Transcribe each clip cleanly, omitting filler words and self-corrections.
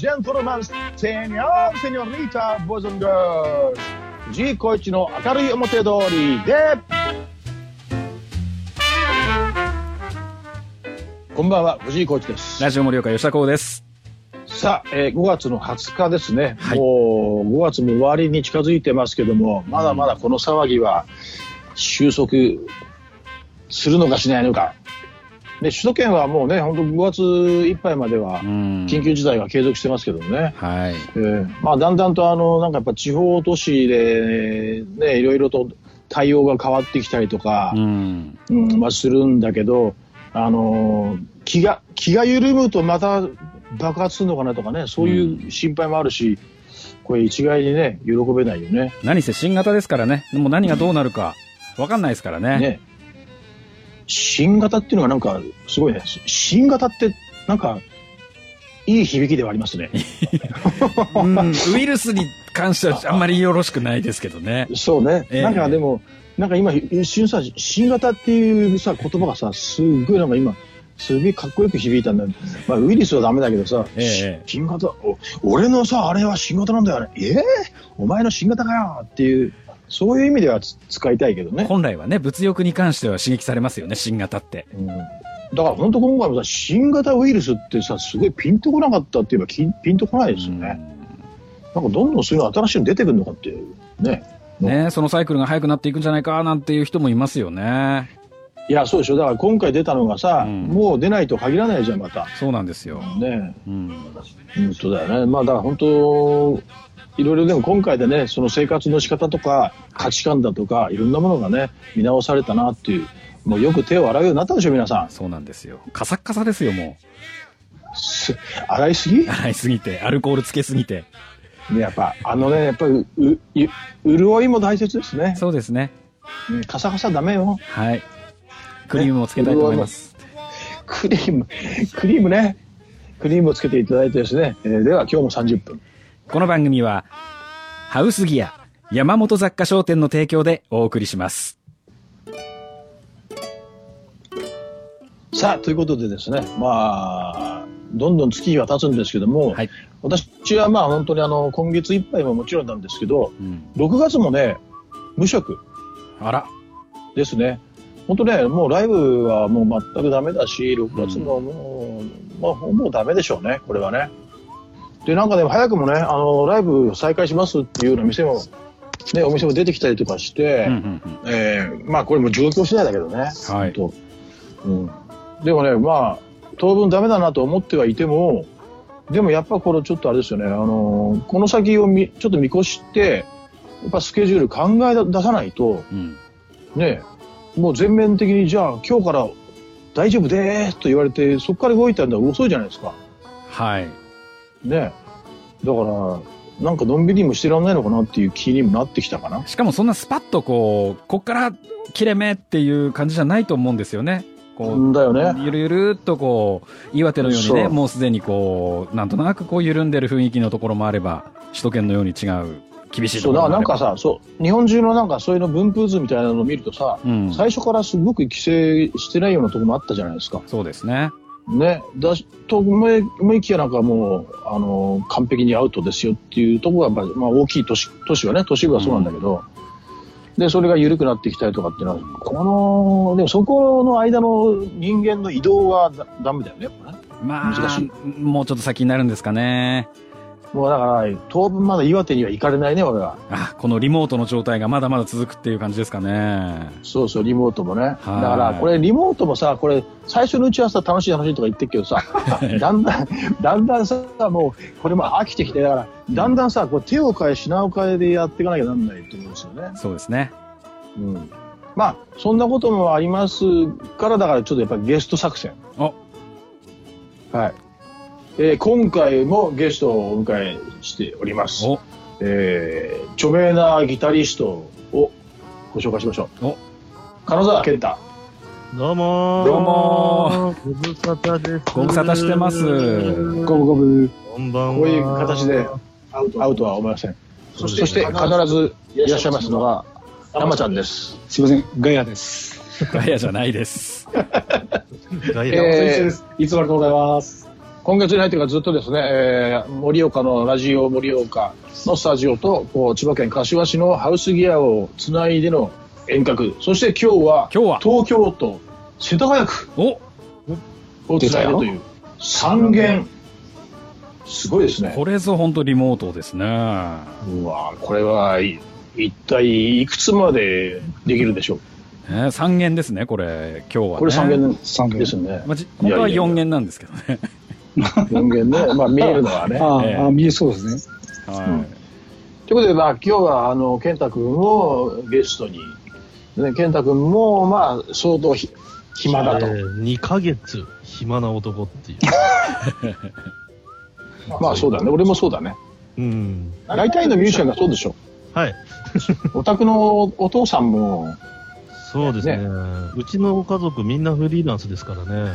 gentlemen, señor, señorita, boys and girls. G コイチの明るい表通りで。こんばんは、藤井コイチです。 ラジオ盛岡吉田光です。 さあ、5月の20日ですね。はい、もう5月も終わりに近づいてますけども、まだまだこの騒ぎは収束するのかしないのか。で、首都圏はもうね、本当5月いっぱいまでは緊急事態が継続してますけどもね。 はい。 まあだんだんとなんかやっぱ地方都市でね、いろいろと対応が変わってきたりとか、まあするんだけど、気が緩むとまた爆発するのかなとかね、そういう心配もあるし、これ一概にね、喜べないよね。 何せ新型ですからね。でも何がどうなるか分かんないですからね。ね、 新型っていうのがなんかすごいね。新型ってなんかいい響きではありますね。 ウイルスに関してはあんまりよろしくないですけどね。 そうね。なんかでもなんか今一瞬さ、新型っていうさ言葉がさ、すっごいなんか今すげえかっこよく響いたんだよ。まあウイルスはダメだけどさ、新型、俺のさあれは新型なんだよね。お前の新型かよっていう。そういう意味では使いたいけどね。 本来はね、物欲に関しては刺激されますよね、新型って。 だから本当今回もさ、新型ウイルスってさ、すごいピンとこなかったって言えばピンとこないですよね。なんかどんどんそういうの新しいの出てくるのかっていうね。 ね、そのサイクルが早くなっていくんじゃないかなんていう人もいますよね。 いや、そうでしょ。だから今回出たのがさ、もう出ないと限らないじゃん、また。 そうなんですよ。 ね。本当だよね。まあだから本当、いろいろでも今回でね、その生活の仕方とか価値観だとかいろんなものがね、見直されたなっていう、もうよく手を洗うようになったでしょ、皆さん。 そうなんですよ。カサッカサですよ、もう。 洗いすぎて、アルコールつけすぎて。 ね、やっぱやっぱり潤いも大切ですね。 そうですね。 カサカサダメよ。 はい。クリームをつけたいと思います。 クリームね。クリームをつけていただいてですね。では今日も30分。 この番組はハウスギア山本雑貨商店の提供でお送りします。 さあということでですね、まあどんどん月日は経つんですけども、はい、私はまあ本当に今月いっぱいももちろんなんですけど、6月もね無職ですね。本当ね、もうライブはもう全くダメだし、6月ももう、まあほぼダメでしょうね、これはね。で、なんかでも早くもね、ライブ再開しますっていうような店も、ね、お店も出てきたりとかして、まあこれも状況次第だけどね。はい。でもね、まあ、当分ダメだなと思ってはいても、でもやっぱこれちょっとあれですよね、この先をちょっと見越して、やっぱスケジュール考え出さないと、ね、もう全面的にじゃあ今日から大丈夫でーすと言われて、そこから動いたのは遅いじゃないですか。 はい。 ね、だからなんかのんびりもしてらんないのかなっていう気にもなってきたかな。 しかもそんなスパッとこっから切れ目っていう感じじゃないと思うんですよね。 だよね。 ゆるゆるっと岩手のようにね、もうすでになんとなく緩んでる雰囲気のところもあれば、首都圏のように違う厳しいところもあれば。そうだ、なんかさ、日本中のなんかそういうの分布図みたいなのを見るとさ、最初からすごく規制してないようなところもあったじゃないですか。 そうですね。 ね、と思いきやなんかもう完璧にアウトですよっていうところがやっぱり、まあ、大きい都市はね、都市部はそうなんだけど、でそれが緩くなってきたりとかっていうのはでもそこの間の人間の移動はダメだよね、やっぱね。 まあ難しい。もうちょっと先になるんですかね。 もうだから当分まだ岩手には行かれないね、俺は。 このリモートの状態がまだまだ続くっていう感じですかね。 そうそう、リモートもね。だからこれリモートもさ、これ最初のうちはさ、楽しいとか言ってるけどさ、だんだんさ、もうこれも飽きてきて、だからだんだんさ、これ手を変え品を変えでやっていかなきゃなんないと思うんですよね。 そうですね。 まあそんなこともありますから、だからちょっとやっぱりゲスト作戦。はい。今回もゲストをお迎えしております。著名なギタリストをご紹介しましょう。金沢健太。 どうもー。 ご無沙汰です。 ご無沙汰してます。 ごぶ。 こんばんは。 こういう形で会うとは思いません。そして必ずいらっしゃいますのが山ちゃんです。 すいません、ガヤです。 ガヤじゃないです。 ガヤです。いつもありがとうございます。 今月に入ってからずっとですね、盛岡のラジオ盛岡のスタジオと千葉県柏市のハウスギアをつないでの遠隔、そして今日は東京都世田谷区をつないでという3件、すごいですね。 これぞ本当リモートですね。 うわ、これは一体いくつまでできるでしょう。 3件ですね、これ今日はね。 これ3件ですね。 本当は4件なんですけどね。 4件ね、まあ見えるのはね。 見えそうですね。 はい。ということで、まあ今日は健太君をゲストに、ね、健太君もまあ相当暇だと。 2ヶ月暇な男っていう。 まあそうだね、俺もそうだね。 うん。 大体のミュージシャンがそうでしょ。 はい。 お宅のお父さんも。 そうですね。うちの家族みんなフリーランスですからね。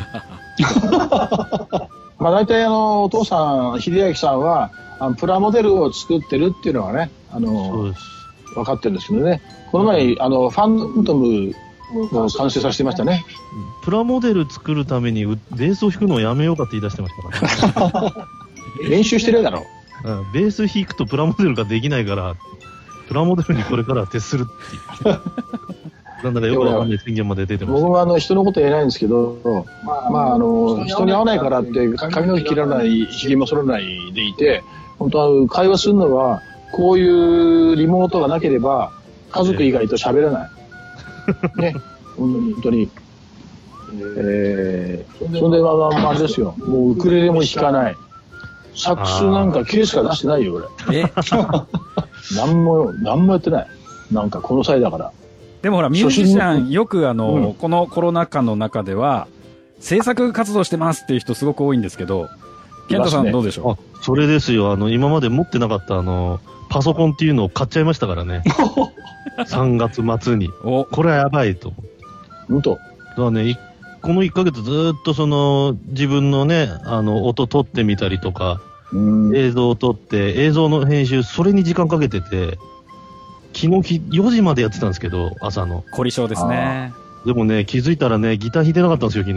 まあ大体お父さん、秀明さんはプラモデルを作ってるっていうのはね、 そうです。 分かってるんですけどね。この前、ファントムを完成させてましたね。 プラモデル作るためにベースを弾くのをやめようかって言い出してましたからね。 練習してるだろ。 ベース弾くとプラモデルができないから、プラモデルにこれからは徹するっていう。なんだかよくわかんない宣言まで出てました。 僕は人のこと言えないんですけど、まあ人に会わないからって髪の毛切らない、ひげも剃らないでいて、本当は会話するのはこういうリモートがなければ家族以外と喋らない。ね、本当に。それであれですよ。もうウクレレも弾かない。サックスなんかケースから出してないよ俺。何もやってない。なんかこの際だから。 でもほら、ミュージシャン、よくこのコロナ禍の中では、制作活動してますっていう人すごく多いんですけど、健太さんどうでしょう？それですよ。今まで持ってなかったパソコンっていうのを買っちゃいましたからね。3月末に。これはやばいと思って。 本当？ だからね、この1ヶ月ずっと自分のね、音撮ってみたりとか、映像を撮って、映像の編集、それに時間かけてて、昨日4時までやってたんですけど、朝の。 凝り性ですね。 でもね、気づいたらね、ギター弾いてなかったんですよ、昨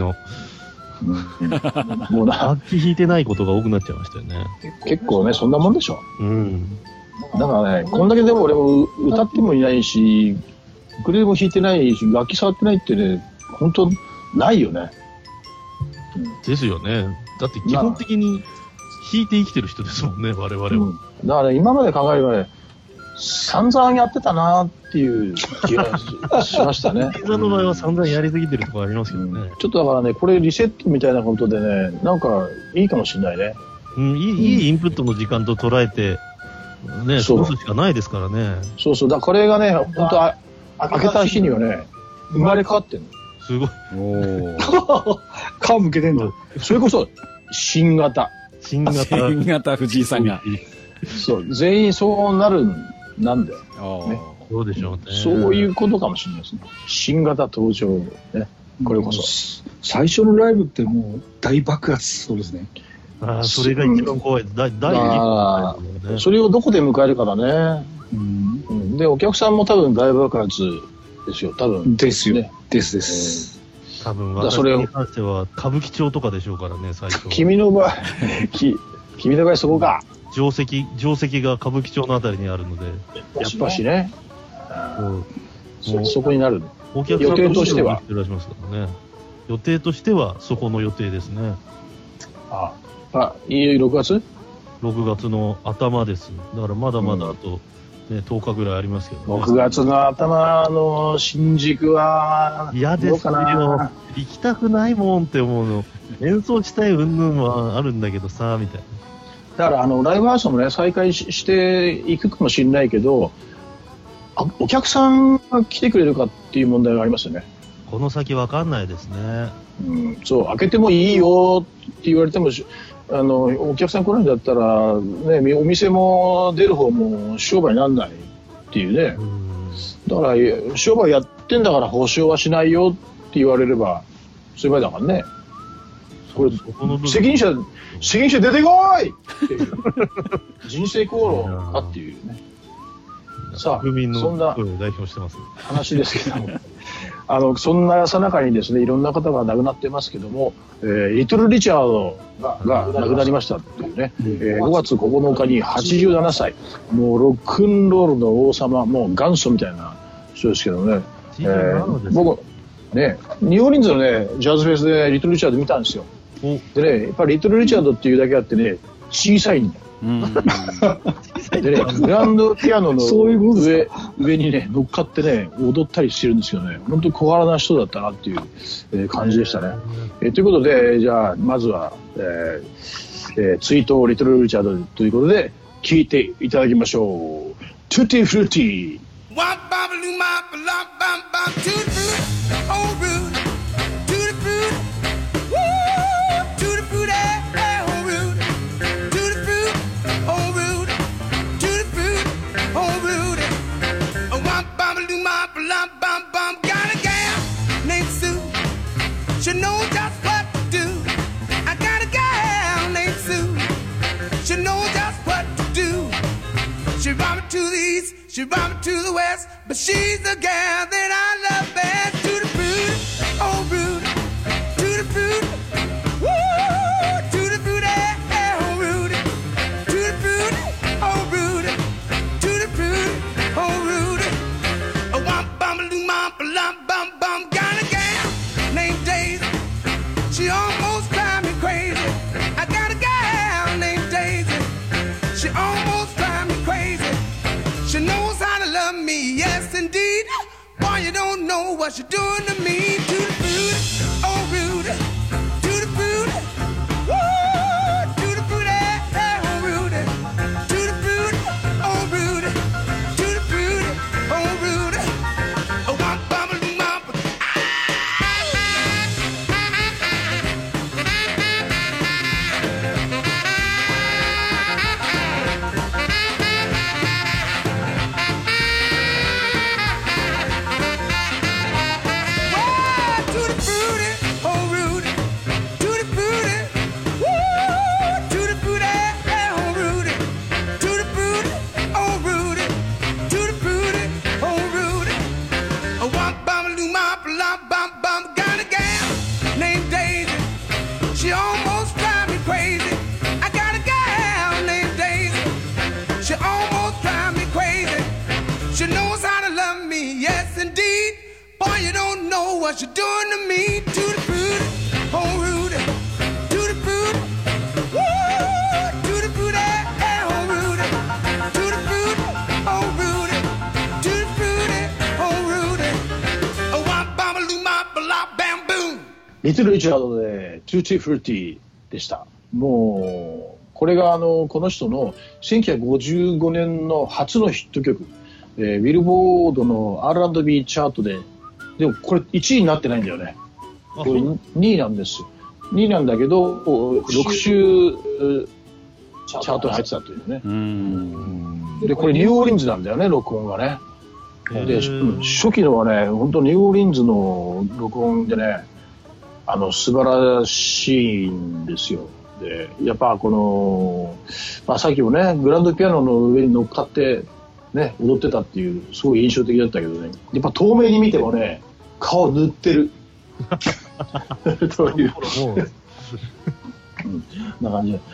日。もう楽器弾いてないことが多くなっちゃいましたよね。 結構ね、そんなもんでしょ。 うん。 だからね、こんだけでも俺も歌ってもいないし、ウクレレも弾いてないし、楽器触ってないってね、本当ないよね。 ですよね。だって基本的に弾いて生きてる人ですもんね、我々は。 だから今まで考えればね、散々やってたなっていう気がしましたね。 ピザの場合は散々やりすぎてるところありますけどね。 ちょっとだからね、これリセットみたいなことでね、なんかいいかもしれないね。 いいインプットの時間と捉えて、ね、過ごすしかないですからね。 そうそう。だからこれがね、本当開けた日にはね、生まれ変わってるの。 すごい。 皮むけてんだ。 それこそ、新型藤井さんが。 そう、全員そうなるなんだよ。 ね、そうでしょうね。 そういうことかもしれないですね。新型登場ね。これこそ。 最初のライブってもう大爆発そうですね。 それが一番怖い。第2 ね。それをどこで迎えるかだね。で、お客さんも多分大爆発ですよ、多分。 ですよ。です多分私に関しては歌舞伎町とかでしょうからね、最初。 君の場合、君の場合そこか。 定石が歌舞伎町のあたりにあるので。 やっぱしね。そこになる。 お客さん予定としては。予定としてはそこの予定ですね。 6月 ?6 月の頭です。だからまだまだあと、10日ぐらいありますけど、ね。 6月の頭の新宿は、 嫌ですよ。行きたくないもんって思うの。演奏したい云々はあるんだけどさ、みたいな。 だからライブハウスもね、再開していくかもしれないけど、お客さんが来てくれるかっていう問題がありますよね。 この先わかんないですね。 そう、開けてもいいよって言われても、お客さん来ないんだったら、ね、お店も出る方も商売にならないっていうね。だから、商売やってんだから保証はしないよって言われれば、そういう場合だからね。これ、責任者出てこいっていう。人生功労だっていうね。さあ、 国民の声を代表してます。 話ですけども。 そんなさなかにですね、いろんな方が亡くなってますけども、リトル・リチャードが亡くなりましたっていうね、5月9日に87歳、もうロックンロールの王様、もう元祖みたいな人ですけどね、僕、ね、ニューオーリンズのね、ジャズフェスでリトル・リチャード見たんですよ。でね、やっぱりリトル・リチャードっていうだけあってね、小さいんだよ。でね、グランドピアノの上にね乗っかってね踊ったりしてるんですけどね、本当に小柄な人だったなっていう、感じでしたね。ということで、じゃあまずは、追悼リトル・リチャードということで聴いていただきましょう。トゥティフルーティー。 She knows just what to do. I got a gal named Sue. She knows just what to do. She brought me to the east, she brought me to the west, but she's the gal that I love best. To the fruit, oh Rudy, to the fruit, woo, to the fruit, oh Rudy, to the fruit, oh Rudy, to the fruit, oh Rudy. A womp bum loom bum bum bum, got a gal named Daisy. She almost drives me crazy. I got a gal named Daisy. She almost drives me crazy. She knows how to love me, yes indeed. Boy, you don't know what you're doing to me. To the food, oh Rudy. To the food, woo. To the food, oh Rudy. To the food, oh Rudy. To the food, oh Rudy. Oh, womp bum loom bum. She almost drives me crazy. I got a gal named Daisy. She almost drives me crazy. She knows how to love me, yes indeed. Boy, you don't know what you're doing to me. To the fruit, oh Rudy. To the fruit, woo. To the fruit, oh Rudy. To the fruit, oh Rudy. To the fruit, oh Rudy. Oh, womp bam loom bop bam boom. リトル・リチャードでトゥーティフルティでした。もうこれがこの人の1955年の初のヒット曲、ビルボードの R&B チャートで、でもこれ1位になってないんだよね。これ2位なんですよ。2位なんだけど6週チャートに入ってたというね。でこれニューオーリンズなんだよね、録音がね。で初期のはね、本当ニューオーリンズの録音でね、素晴らしいんですよ。でやっぱこの、さっきもねグランドピアノの上に乗っかってね踊ってたっていうすごい印象的だったけどね、やっぱ遠目に見てもね顔塗ってるというな感じで、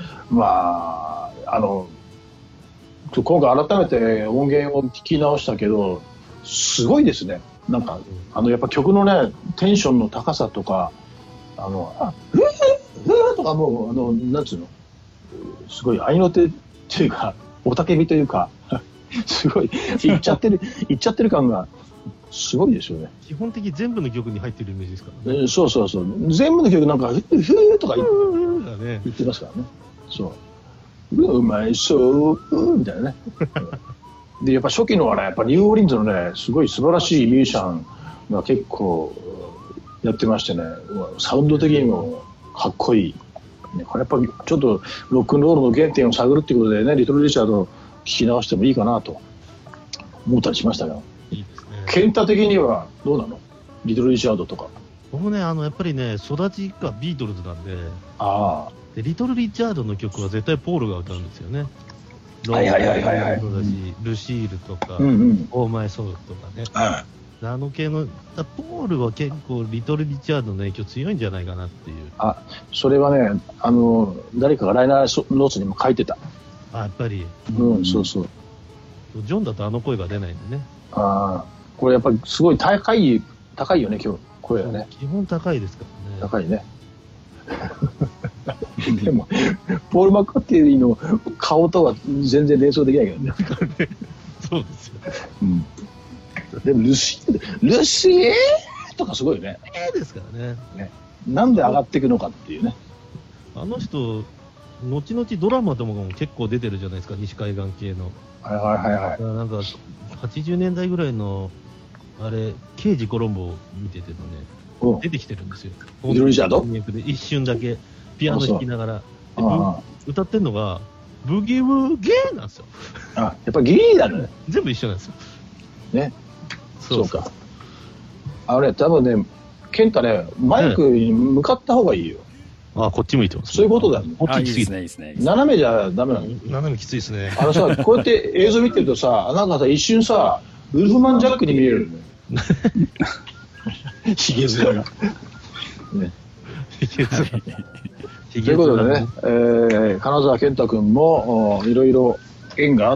今回改めて音源を聞き直したけどすごいですね。なんかやっぱ曲のねテンションの高さとかふーとかもうなんつうのすごい合いの手っていうか雄たけびというかすごいいっちゃってる感がすごいですよね。 基本的に全部の曲に入ってるイメージですからね。 そうそうそう、全部の曲なんかふーとか言ってますからね。そううまいそうみたいなねでやっぱ初期のはねやっぱニューオーリンズのねすごい素晴らしいミュージシャンが結構やってましてね、サウンド的にもかっこいい、ね、これやっぱりちょっとロックンロールの原点を探るっていうことでねリトル・リチャードを聞き直してもいいかなと思ったりしましたが、いいですね。ケンタ的にはどうなのリトル・リチャードとか。 僕ねやっぱりね育ちがビートルズなんで、でリトル・リチャードの曲は絶対ポールが歌うんですよね。 はいはいはいはいはい。 ルシールとか、オーマイソウルとかね。 あの系の、ポールは結構リトル・リチャードの影響強いんじゃないかなっていう。 それはね、誰かがライナーノーツにも書いてた。 やっぱり。 そうそう。 ジョンだとあの声が出ないんでね。 これやっぱりすごい高いよね、今日、声はね。 基本高いですからね。 高いね。でも、ポール・マッカーティーの顔とは全然連想できないけどね。 そうですよ。 でもルシーとかすごいよね。 ですからね。 なんで上がっていくのかっていうね。 あの人、後々ドラマとかも結構出てるじゃないですか、西海岸系の。なんか、80年代ぐらいの、刑事コロンボを見ててもね、出てきてるんですよ。 リトル・リチャード？ 一瞬だけ、ピアノ弾きながら。歌ってんのが、ブギウゲーなんですよ。 やっぱギリだね。 全部一緒なんですよ。 ね。そうか。多分ね、健太ね、マイクに向かった方がいいよ。 こっち向いてます。 そういうことだよね。 こっちきついですね。 斜めじゃダメなの。 斜めきついですね。 こうやって映像見てるとさ、なんかさ、一瞬さ、ウルフマンジャックに見えるね。ひげ面が。ね。ということでね、金沢健太君もいろいろ縁があって、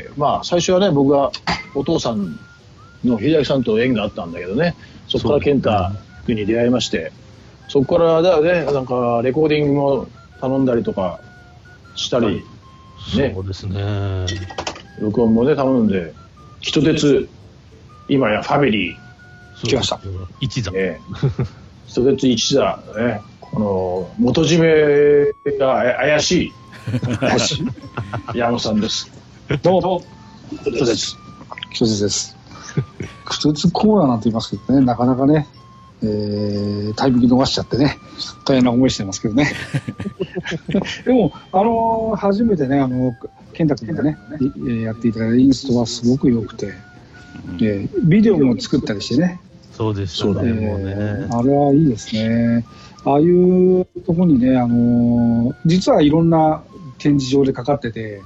最初はね、僕がお父さんの秀明さんと縁があったんだけどね、そこから健太君に出会いまして、そこからだよね、なんかレコーディングも頼んだりとかしたり、ね、 そうですね。 録音もね、頼んで、人鉄、今やファミリー、来ました。 一座。 人鉄一座、ね、この元締めが怪しい山本さんです。 どうも人鉄です。人鉄コーナーなんて言いますけどね、なかなかね、タイミング逃しちゃってね、大変な思いしてますけどね。でも、初めてね、健太君がね、やっていただいたインストはすごく良くて、ビデオも作ったりしてね。 そうですよね。もうね。 あれはいいですね。ああいうとこにね、実はいろんな展示場でかかってて、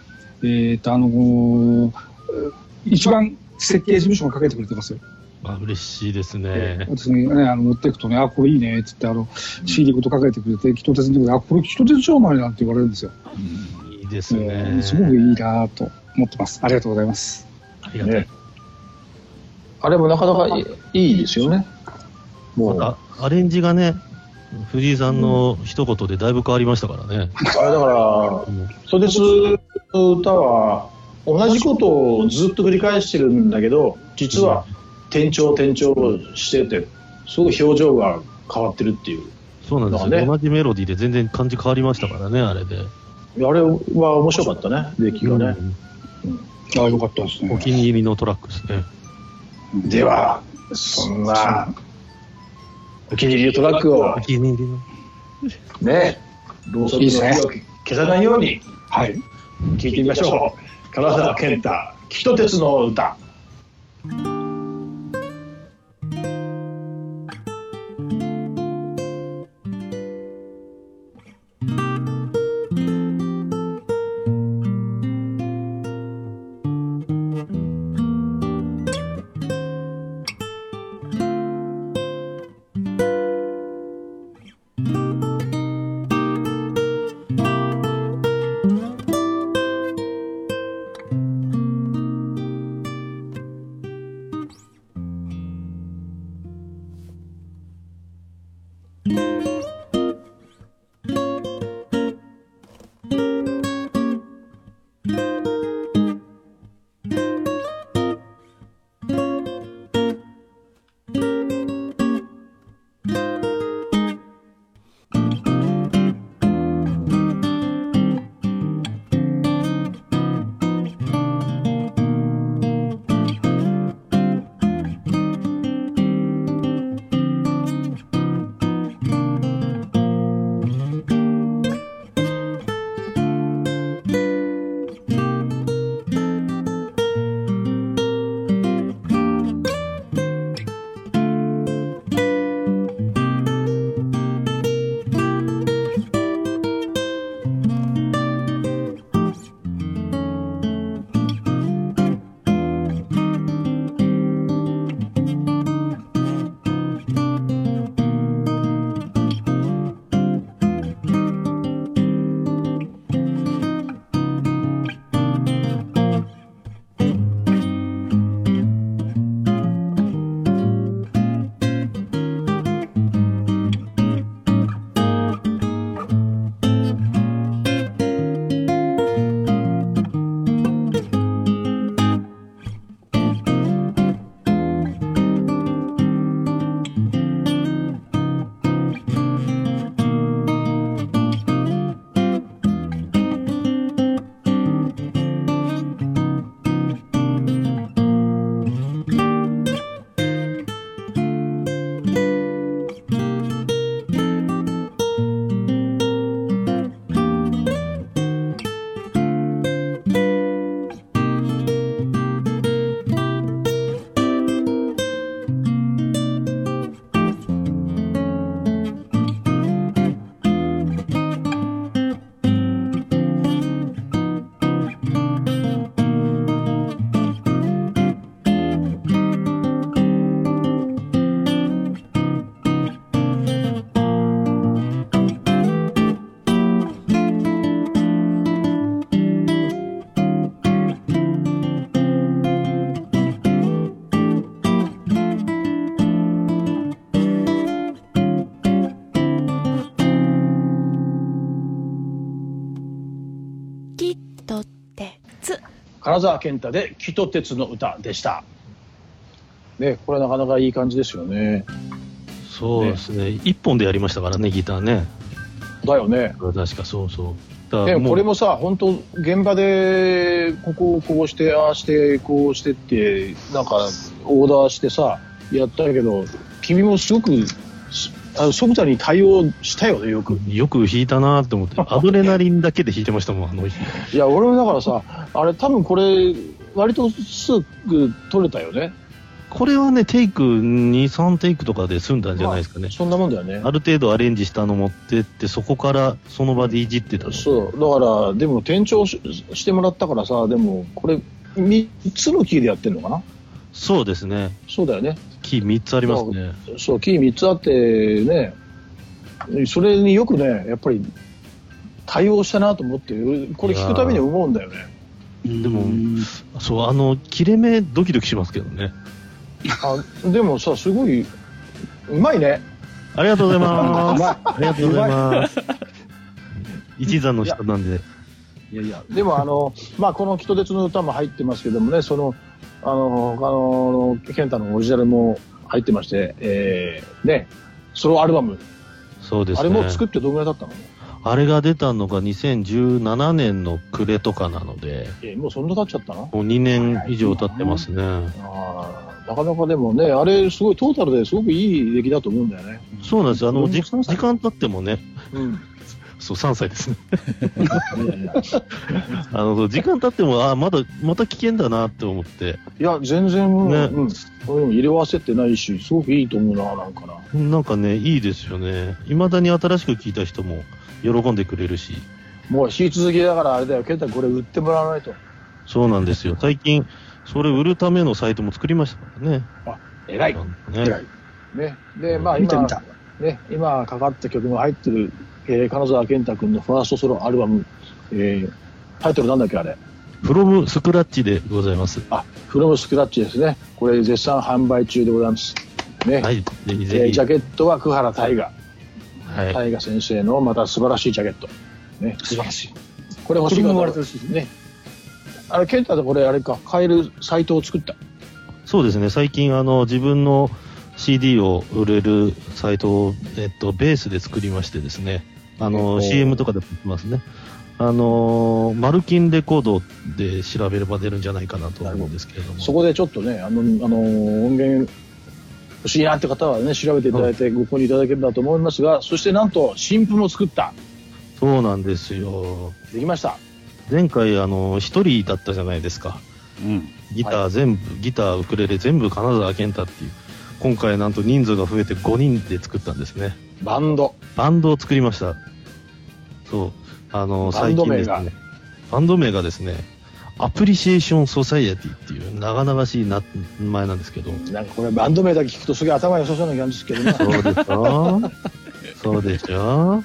一番設計事務所がかけてくれてますよ。 嬉しいですね。 私ね、持っていくとね、これいいねって言って、CD ごとかけてくれて、人鉄のとこで、これ人鉄じゃないなんて言われるんですよ。 いいですね。 すごくいいなと思ってます。ありがとうございます。 ありがとう。 あれもなかなかいいですよね。 もうアレンジがね、藤井さんの一言でだいぶ変わりましたからね。 だから、人鉄の歌は同じことをずっと繰り返してるんだけど、実は転調してて、すごい表情が変わってるっていう。 そうなんですよ、ね。同じメロディーで全然感じ変わりましたからね、あれで。 あれは面白かったね、出来がね。 よかったですね。 お気に入りのトラックですね。 では、そんな、お気に入りのトラックを、 お気に入りの。 ね、ろうそくの火を消さないように、 はい。 聞いてみましょう。金沢健太、人鉄の歌。 金沢健太で木と鉄の歌でした。ね、これなかなかいい感じですよね。 そうですね。一本でやりましたからね、ギターね。 だよね。 確かそうそう。 でもこれもさ、本当現場でここをこうしてああしてこうしてってなんかオーダーしてさやったけど、君もすごく即座に対応したよね。よく弾いたなと思ってアドレナリンだけで弾いてましたもん、あの日。 いや俺もだからさ、あれ多分これ割とすぐ取れたよね。 これはね、テイク2、3テイクとかで済んだんじゃないですかね。 そんなもんだよね。 ある程度アレンジしたの持ってって、そこからその場でいじってた。 そう。だから、でも転調してもらったからさ、でもこれ3つのキーでやってるのかな。 そうですね。 そうだよね。 キー3つありますね。 そう、キー3つあってね、それによくね、やっぱり対応したなと思って、これ聞くたびに思うんだよね。 でも、そう、切れ目ドキドキしますけどね。 でもさ、すごいうまいね。 ありがとうございます。ありがとうございます。一座の人なんで。 いやいや、でもまあ、この木と鉄の歌も入ってますけどもね、その、健太のオリジナルも入ってまして、ね、ソロアルバム。 そうですね。 あれも作ってどのぐらいだったの？ あれが出たのが2017年の暮れとかなので。 もうそんな経っちゃったの？ もう2年以上経ってますね。 なかなかでもね、あれすごいトータルですごくいい出来だと思うんだよね。 そうなんですよ。時間経ってもね。そう、3歳ですね。時間経っても、また危険だなって思って。 いや、全然、ね、入れ忘れてないし、すごくいいと思うな、なんかな。 なんかね、いいですよね。未だに新しく聞いた人も喜んでくれるし。 もう引き続きだからあれだよ、ケンタこれ売ってもらわないと。 そうなんですよ。最近、それ売るためのサイトも作りましたからね。 偉い。偉い。ね。で、まあ今かかった曲が入ってる、金沢健太君のファーストソロアルバム、タイトルなんだっけあれ。 フロムスクラッチでございます。 フロムスクラッチですね。これ絶賛販売中でございます。ね。 はい。ぜひぜひ。 ジャケットは久原大河。はい。大河先生のまた素晴らしいジャケット。ね。 素晴らしい。 これ欲しいもね。ケンタでこれあれか、買えるサイトを作った。 そうですね。最近自分の CD を売れるサイトを、ベースで作りましてですね。CM とかでもますね。マルキンレコードで調べれば出るんじゃないかなと思うんですけれども。 そこでちょっとね、音源欲しいなって方はね、調べていただいてご購入いただければと思いますが、そしてなんと新譜も作った。 そうなんですよ。 できました。 前回一人だったじゃないですか。ギター全部、ギターウクレレ全部金沢健太っていう。今回なんと人数が増えて5人で作ったんですね。 バンドを作りました。そう。最近ですね。バンド名がですね、アプリシエーションソサイエティっていう長々しい名前なんですけど。 なんかこれバンド名だけ聞くとすげえ頭良さそうな感じですけどね。 そうでしょそうでしょ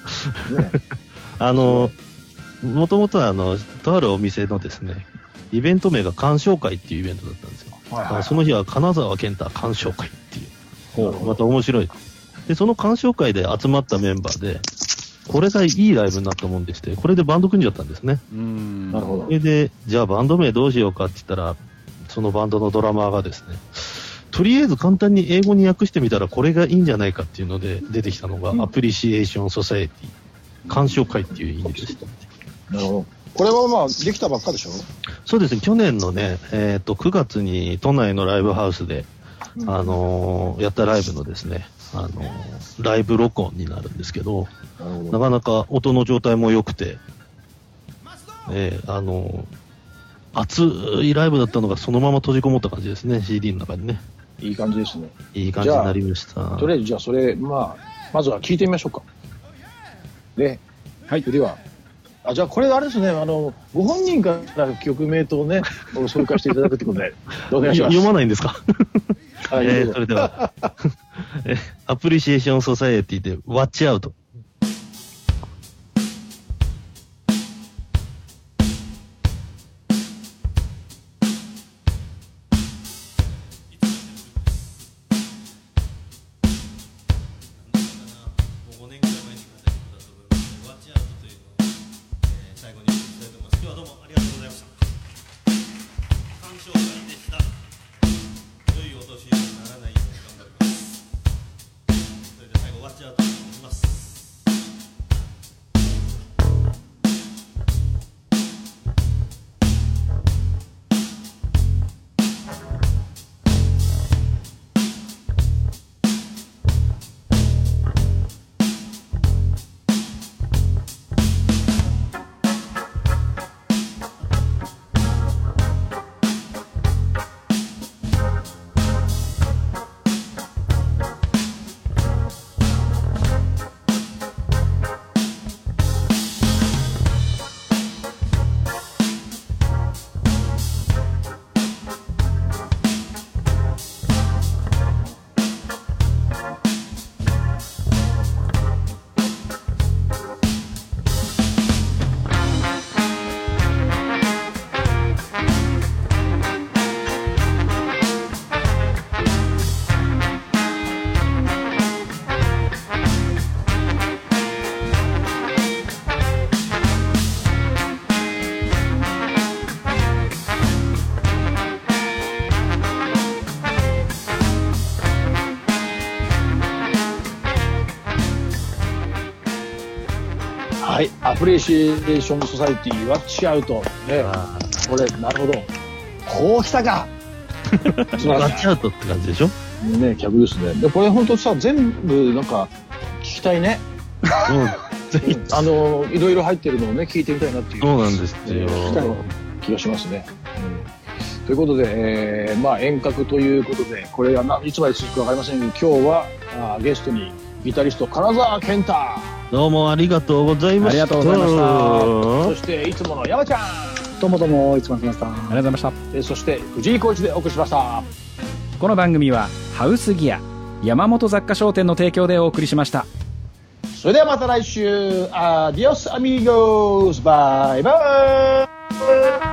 もともとはとあるお店のですね、イベント名が鑑賞会っていうイベントだったんですよ。その日は金沢健太鑑賞会っていう。また面白い。で、その鑑賞会で集まったメンバーで、これがいいライブになったもんでして、これでバンド組んじゃったんですね。 なるほど。 それで、じゃあバンド名どうしようかって言ったら、そのバンドのドラマーがですね、とりあえず簡単に英語に訳してみたらこれがいいんじゃないかっていうので出てきたのが、アプリシエーションソサエティ、鑑賞会っていう意味でした。 なるほど。これはまあできたばっかでしょ？ そうですね。去年のね、9月に都内のライブハウスで、やったライブのですね、ライブ録音になるんですけど、なかなか音の状態も良くて、熱いライブだったのがそのまま閉じこもった感じですね、CD の中にね。 いい感じですね。 いい感じになりました。 とりあえずじゃあそれ、まずは聞いてみましょうか。で、はい。では、じゃあこれあれですね、ご本人から曲名とね、紹介していただくってことで、お願いします。 読まないんですか？それでは、アプリシエーションソサエティで、ワッチアウト。 はい、アプリシエーションソサイティワッチアウト。ね、これ、なるほど。こう来たかワッチアウトって感じでしょね、客ですね。で、これ本当さ、全部なんか聞きたいね。ぜひ、いろいろ入ってるのをね、聞いてみたいなっていう。 そうなんですよ。 聞きたい気がしますね。ということで、まあ遠隔ということで、これがいつまで続くかわかりませんけど、今日はゲストにギタリスト金沢健太。 どうもありがとうございました。 ありがとうございました。 そしていつもの山ちゃん。 どうもどうも、いつもありがとうございました。 そして藤井浩一でお送りしました。 この番組はハウスギア山本雑貨商店の提供でお送りしました。 それではまた来週。アディオスアミーゴス。バイバイ。